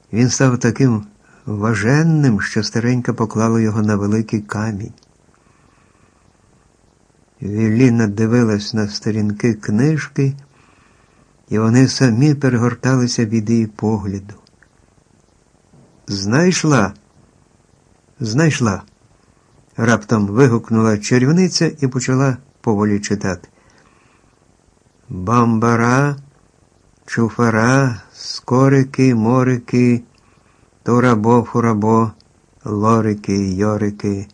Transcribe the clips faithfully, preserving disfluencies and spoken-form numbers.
Він став таким важенним, що старенька поклала його на великий камінь. Вілліна дивилась на сторінки книжки, і вони самі перегорталися від її погляду. «Знайшла! Знайшла!» Раптом вигукнула чарівниця і почала поволі читати. «Бамбара, чуфара, скорики, морики, турабо, фурабо, лорики, йорики».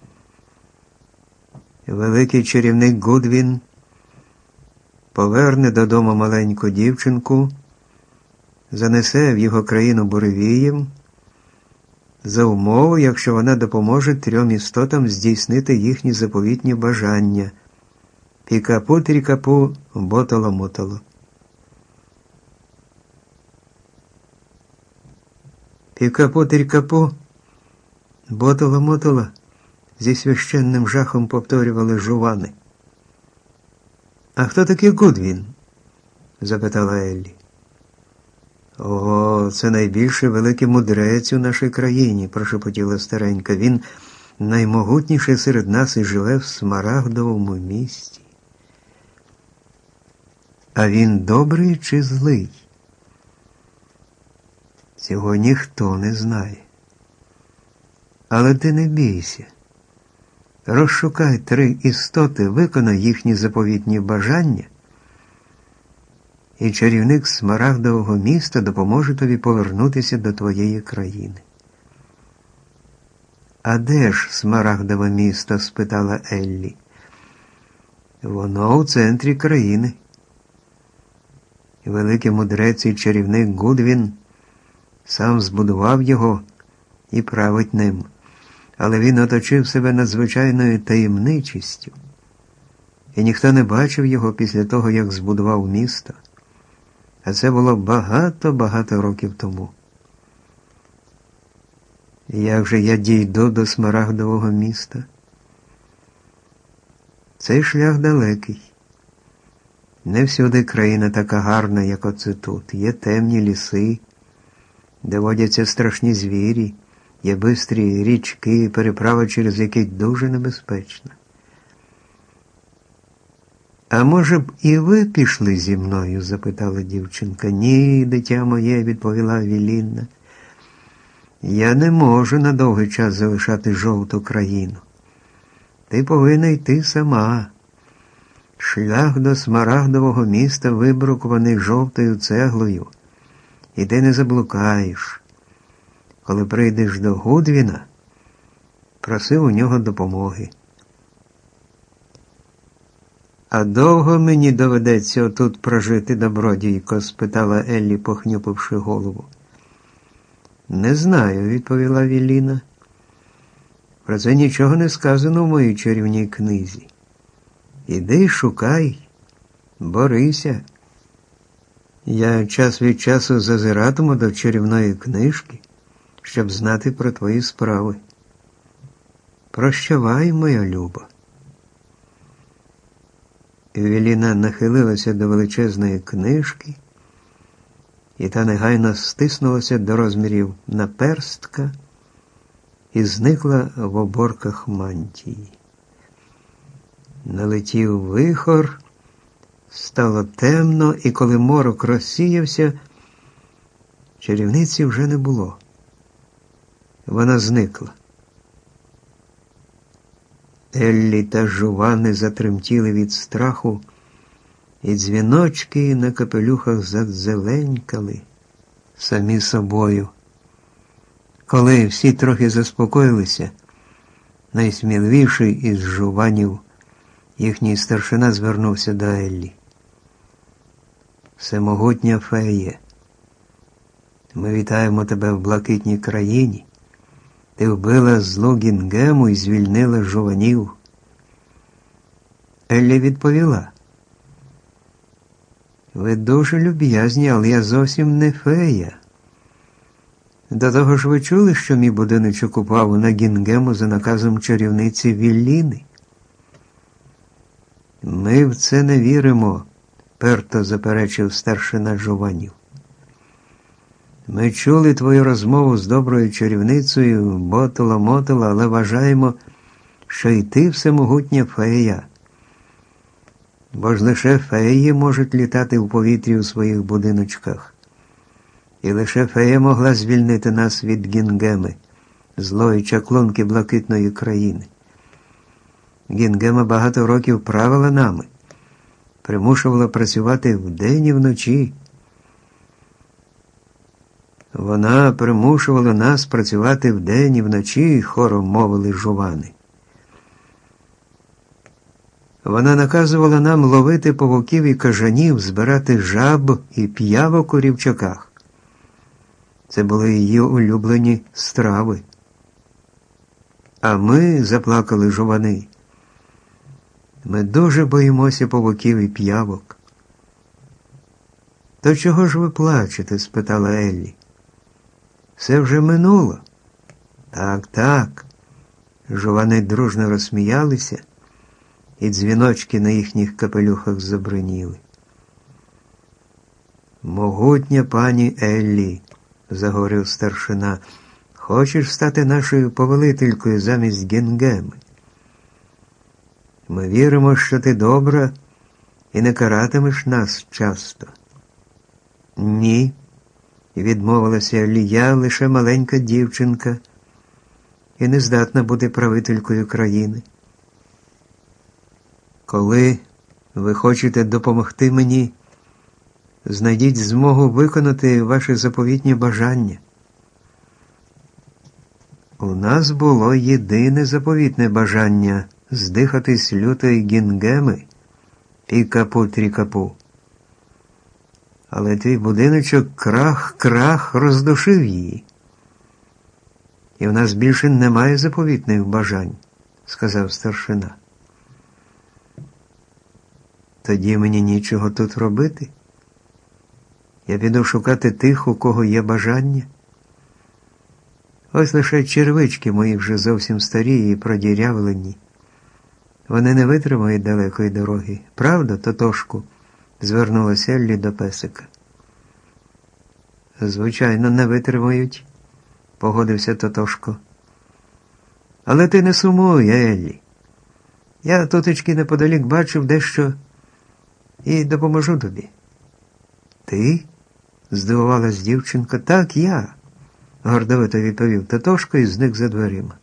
Великий чарівник Гудвін поверне додому маленьку дівчинку, занесе в його країну буревієм, за умову, якщо вона допоможе трьом істотам здійснити їхні заповітні бажання. Пікапу-трікапу, ботоло-мотоло. Пікапу-трікапу, ботоло-мотоло, зі священним жахом повторювали жувани. «А хто такий Гудвін?» – запитала Еллі. «О, це найбільший великий мудрець у нашій країні», – прошепотіла старенька. «Він наймогутніший серед нас і живе в Смарагдовому місті». «А він добрий чи злий?» «Цього ніхто не знає. Але ти не бійся. Розшукай три істоти, виконай їхні заповітні бажання, і чарівник Смарагдового міста допоможе тобі повернутися до твоєї країни». «А де ж Смарагдове місто?» – спитала Еллі. «Воно у центрі країни. Великий мудрець і чарівник Гудвін сам збудував його і править ним. Але він оточив себе надзвичайною таємничістю, і ніхто не бачив його після того, як збудував місто. А це було багато-багато років тому. Як же я дійду до Смарагдового міста? Цей шлях далекий. Не всюди країна така гарна, як оце тут. Є темні ліси, де водяться страшні звірі, є бистрі річки, переправа через які дуже небезпечна. «А може б і ви пішли зі мною?» – запитала дівчинка. «Ні, дитя моє», – відповіла Вілліна. «Я не можу на довгий час залишати жовту країну. Ти повинна йти сама. Шлях до Смарагдового міста вибрукований жовтою цеглою, і ти не заблукаєш. Коли прийдеш до Гудвіна, проси у нього допомоги». «А довго мені доведеться отут прожити, добродійко?» – спитала Еллі, похнюпивши голову. «Не знаю», – відповіла Вілліна. «Про це нічого не сказано в моїй чарівній книзі. Іди, шукай, борися. Я час від часу зазиратиму до чарівної книжки, щоб знати про твої справи. Прощавай, моя люба». Евеліна нахилилася до величезної книжки, і та негайно стиснулася до розмірів наперстка і зникла в оборках мантії. Налетів вихор, стало темно, і коли морок розсіявся, чарівниці вже не було. Вона зникла. Еллі та жувани затремтіли від страху, і дзвіночки на капелюхах задзеленькали самі собою. Коли всі трохи заспокоїлися, найсміливіший із жуванів, їхній старшина, звернувся до Еллі. «Всемогутня феє, ми вітаємо тебе в блакитній країні. Ти вбила злу Гінгему і звільнила жуванів». Еллі відповіла: «Ви дуже люб'язні, але я зовсім не фея. До того ж ви чули, що мій будиночок упав на Гінгему за наказом чарівниці Вілліни?» «Ми в це не віримо», – перто заперечив старшина жуванів. Ми чули твою розмову з доброю чарівницею Ботола-Мотола, але вважаємо, що й ти всемогутня фея. Бо ж лише феї можуть літати в повітрі у своїх будиночках. І лише фея могла звільнити нас від Гінгеми, злої чаклунки блакитної країни. Гінгема багато років правила нами, примушувала працювати вдень і вночі. Вона примушувала нас працювати вдень і вночі, хором мовили жувани. Вона наказувала нам ловити павуків і кажанів, збирати жаб і п'явок у рівчаках. Це були її улюблені страви. А ми, заплакали жувани, ми дуже боїмося павуків і п'явок. То чого ж ви плачете? Спитала Еллі. Все вже минуло. Так, так. Жувани дружно розсміялися, і дзвіночки на їхніх капелюхах забриніли. Могутня пані Еллі, заговорив старшина, хочеш стати нашою повелителькою замість Гінгеми? Ми віримо, що ти добра і не каратимеш нас часто. Ні, відмовилася Еллі, я лише маленька дівчинка і не здатна бути правителькою країни. Коли ви хочете допомогти мені, знайдіть змогу виконати ваші заповітні бажання. У нас було єдине заповітне бажання – здихатись лютої Гінгеми, пікапу-трікапу. Але твій будиночок крах-крах роздушив її. І в нас більше немає заповітних бажань, сказав старшина. Тоді мені нічого тут робити. Я піду шукати тих, у кого є бажання. Ось лише червички мої вже зовсім старі і продірявлені. Вони не витримають далекої дороги. Правда, Тотошку? Звернулася Еллі до песика. Звичайно, не витримають, погодився Тотошко. Але ти не сумуй, Еллі. Я тутечки неподалік бачив дещо і допоможу тобі. Ти? Здивувалась дівчинка. Так, я, гордовито відповів Тотошко і зник за дверима.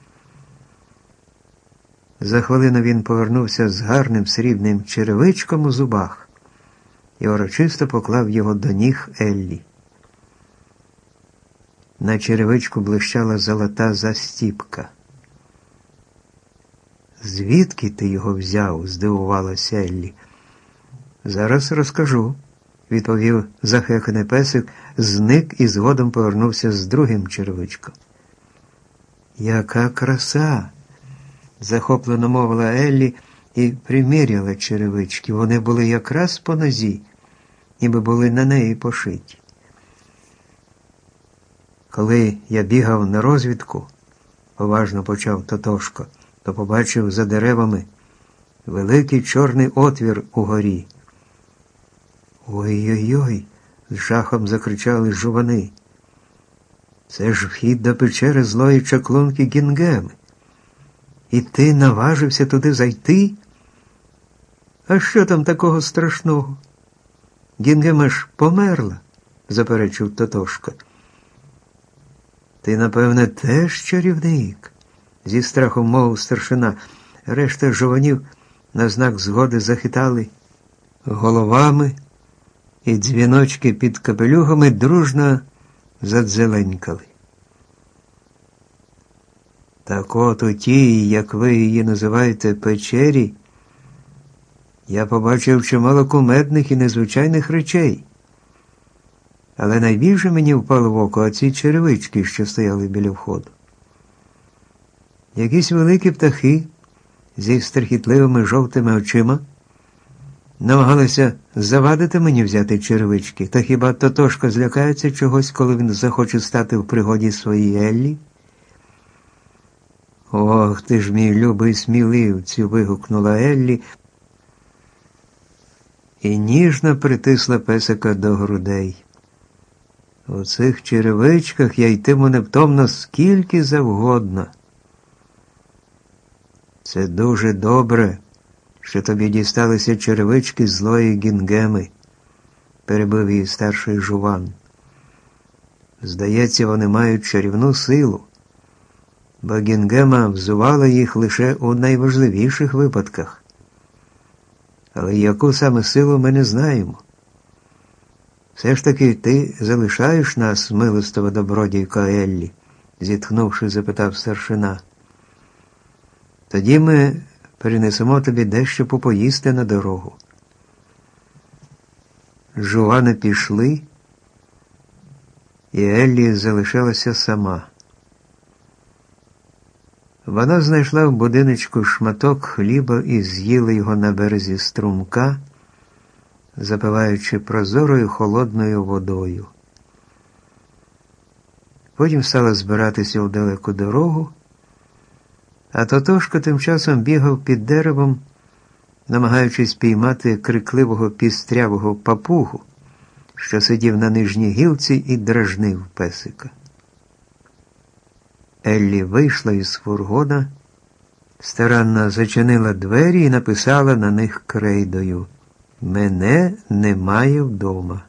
За хвилину він повернувся з гарним срібним черевичком у зубах і урочисто поклав його до ніг Еллі. На черевичку блищала золота застіпка. «Звідки ти його взяв?» – здивувалася Еллі. «Зараз розкажу», – відповів захеканий песик, зник і згодом повернувся з другим черевичком. «Яка краса!» – захоплено мовила Еллі і приміряла черевички. Вони були якраз по нозі, ніби були на неї пошиті. «Коли я бігав на розвідку, – поважно почав Тотошко, – то побачив за деревами великий чорний отвір угорі. Ой-ой-ой, з жахом закричали жувани. Це ж вхід до печери злої чаклунки Гінгеми. І ти наважився туди зайти? А що там такого страшного? Гінгема ж померла, заперечив Тотошко. Ти, напевне, теж чарівник, зі страхом мовив старшина. Решта жуванів на знак згоди захитали головами, і дзвіночки під капелюхами дружно задзеленькали. Так от у тій, як ви її називаєте, печері, я побачив чимало кумедних і незвичайних речей. Але найбільше мені впало в око оці черевички, що стояли біля входу. Якісь великі птахи зі страхітливими жовтими очима намагалися завадити мені взяти черевички. Та хіба Тотошко злякається чогось, коли він захоче стати в пригоді своїй Еллі? «Ох, ти ж мій любий сміливцю!» – вигукнула Еллі і ніжно притисла песика до грудей. У цих черевичках я йтиму невтомно скільки завгодно. Це дуже добре, що тобі дісталися черевички злої Гінгеми, перебив її старший жуван. Здається, вони мають чарівну силу, бо Гінгема взувала їх лише у найважливіших випадках. Але яку саме силу ми не знаємо. Все ж таки ти залишаєш нас, милостива добродійко Еллі? Зітхнувши, запитав старшина. Тоді ми перенесемо тобі дещо попоїсти на дорогу. Жувани пішли, і Еллі залишилася сама. Вона знайшла в будиночку шматок хліба і з'їла його на березі струмка, запиваючи прозорою холодною водою. Потім стала збиратися у далеку дорогу, а Тотошко тим часом бігав під деревом, намагаючись піймати крикливого пістрявого папугу, що сидів на нижній гілці і дражнив песика. Еллі вийшла із фургона, старанно зачинила двері і написала на них крейдою: «Мене немає вдома».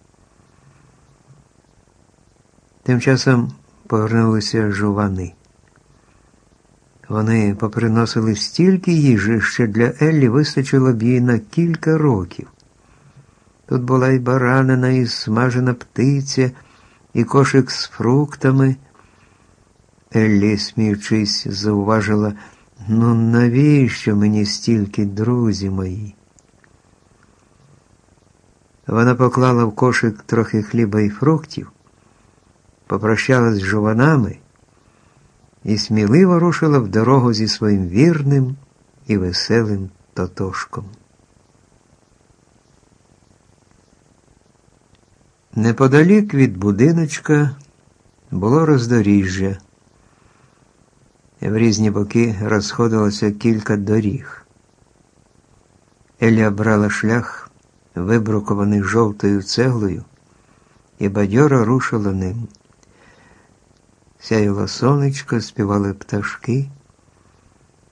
Тим часом повернулися жувани. Вони поприносили стільки їжі, що для Еллі вистачило б їй на кілька років. Тут була і баранина, і смажена птиця, і кошик з фруктами. Еллі, сміючись, зауважила: «Ну навіщо мені стільки, друзі мої?» Вона поклала в кошик трохи хліба і фруктів, попрощалась з жуванами і сміливо рушила в дорогу зі своїм вірним і веселим Тотошком. Неподалік від будиночка було роздоріжжя. В різні боки розходилося кілька доріг. Елля брала шлях, вибрукований жовтою цеглою, і бадьоро рушила ним. Сяяло сонечко, співали пташки.